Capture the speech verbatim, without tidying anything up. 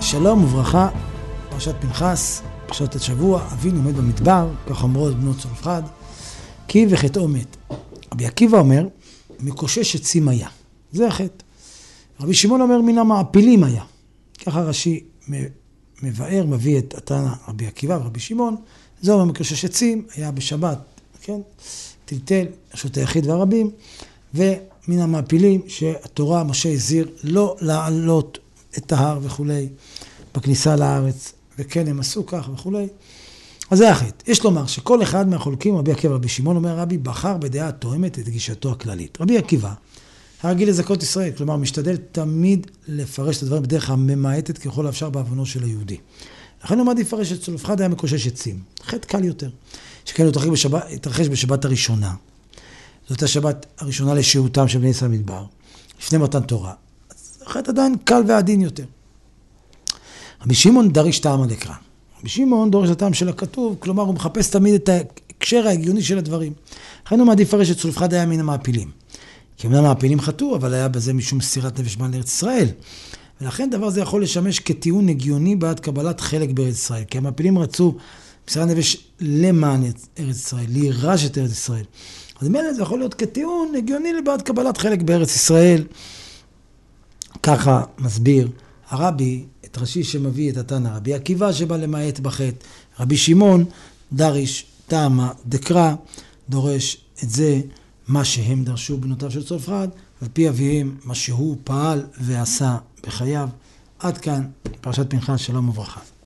שלום וברכה, פרשת פנחס, פרשת השבוע, אבינו עומד במדבר, כך אומרות בנות צלופחד, כי וחטאו מת. רבי עקיבא אומר, מקושש עצים היה. זה החטא. רבי שמעון אומר, מן המעפילים היה. ככה רש"י מבאר, מביא את התנא רבי עקיבא ורבי שמעון, זה אומר מקושש עצים, היה בשבת, כן? טלטל, רשות היחיד והרבים, ומן המעפילים שהתורה, משה הזהיר, לא לעלות את ההר וכולי, בכניסה לארץ, וכן הם עשו כך וכולי. אז זה החטא. יש לומר שכל אחד מהחולקים, רבי עקיבא ורבי שמעון, אומר רבי, בחר בדעה התואמת את גישתו הכללית. רבי עקיבא, הרגיל לזכות ישראל, כלומר, משתדל תמיד לפרש את הדברים בדרך הממעטת ככל האפשר בהבנו של היהודי. לכן הוא מעדיף לפרש את צלופחד היה מקושש עצים. חטא קל יותר. שכן הוא התרחש בשבת, התרחש בשבת הראשונה. זאת השבת הראשונה לשהותם של בני ישראל במדבר, לפני מתן תורה. אז החטא עדיין קל ועדין יותר. רבי שמעון דריש טעם הדקרא. רבי שמעון דורש הטעם של הכתוב, כלומר הוא מחפש תמיד את ההקשר ההגיוני של הדברים. לכן הוא מעדיף לפרש את צלופחד היה מן המעפילים. כי אמנם המעפילים חטאו, אבל היה בזה משום מסירת נפש בן לארץ ישראל. ולכן דבר זה יכול לשמש כטיעון הגיוני בעד קבלת חלק בארץ ישראל. כי המעפילים רצו מסירת נפש למען ארץ ישראל, לירש את ארץ ישראל. אז מילא זה יכול להיות כטיעון הגיוני בעד קבלת חלק בארץ ישראל. ככה מסביר הרבי את רש"י שמביא את התנא, רבי עקיבא שבא למעט בחטא, רבי שמעון דריש טעמא דקרא, דורש את זה מה שהם דרשו בנותיו של צלופחד, על פי אביהם מה שהוא פעל ועשה בחייו. עד כאן פרשת פנחס, שלום וברכה.